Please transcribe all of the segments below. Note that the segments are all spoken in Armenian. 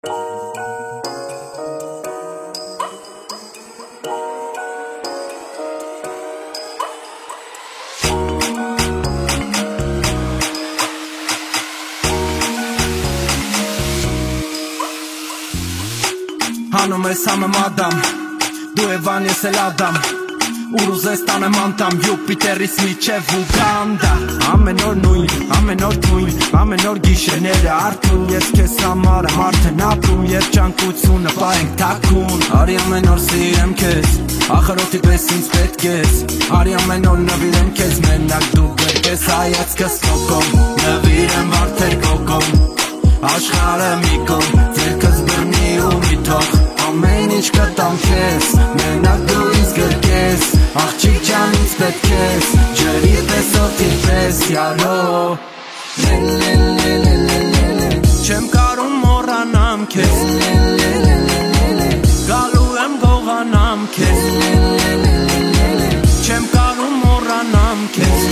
Hանում ես համը մադամ, դու Էվան ես էլ Ադամ, ուր ուզես տանեմ անտամ, Յուպիտերից միջև Ուգանդա։ Ամեն օր նույն, ամեն օր թույն, ամեն օր գիշերները արթուն, ես քեզ համար եմ արդեն ապրում, երջանկությունը պահենք թաքուն։ Արի ամեն օր սիրեմ քեզ, ախրոտի պես ինձ պետք ես, արի ամեն օր նվիրեմ քեզ, մենակ դու բերկես հայացքս կոկոմ, նվիրեմ վարդեր կոկոմ, աշխարհը մի կողմ, ձերքս բռնի ու մի թող, ամեն ինչ կտամ քեզ, մենակ դու ինձ գրկես, աղջիկ ջան ինձ պետք ես, ջրի պես օդի պես յալո, չեմ կարում մոռանամ քեզ, գալու եմ գողանամ քեզ, չեմ կարում մոռանամ քեզ,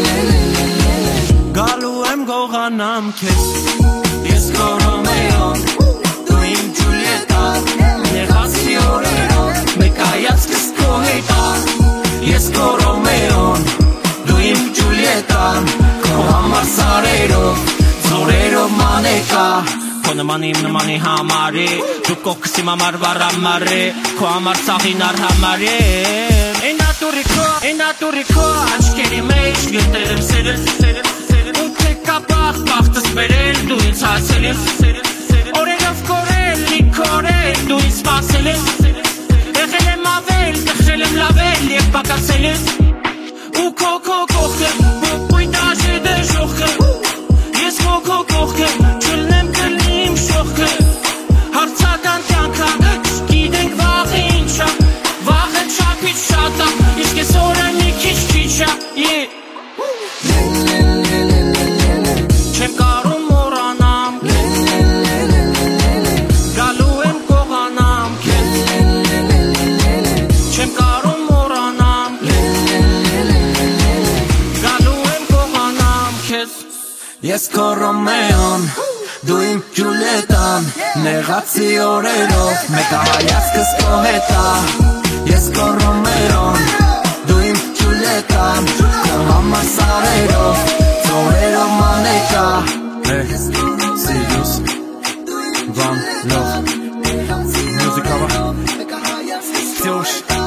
գալու եմ գողանամ քեզ, ես քո Ռոմեոն, դու իմ Ջուլիետան, նեղացի օրերով, մեկ հայացքս քո հետ ա, ես քո Ռոմեոն, դու իմ Ջուլիետան, քո համար սարերով, ձորերով մանեկա, քո նման իմ նմանի համարի, դու կողքս իմ համար վառամարի, քո համար սաղինար համարի, Էնատուրի քո աչքերի մեջ գտել եմ սերել, ու թեկա բախտս բերել, դու ինձ հասել ես, օրերով կորել, լիքորել, դու ինձ սպասել ես, եղել եմ ավել, տխրել եմ լավել և պակասել ես, ու քո կողքը, բույտ աշետ է շողքը, ես քո կողքը, չլնեմ կլնի իմ շողքը, հարցական կյանքա, չգիտենք վաղը ինչա, վաղը չապից շատ ա, իսկ ես օրը մի քիչ քիչ ա, չեմ կարում մոռանամ քեզ, գալու եմ գողանամ քեզ, չեմ կարում մոռանամ քեզ, գալու եմ գողանամ քեզ, ես քո Ռոմեոն, դու իմ Ջուլիետան, նեղացի օրերով, մեկ հայացքս քո հետ ա, ես քո Ռոմեոն, դու իմ Ջուլիետան, քո համար սարերով, ձորերով մանեկա, Sirius, One Love, Music Cover, Josh.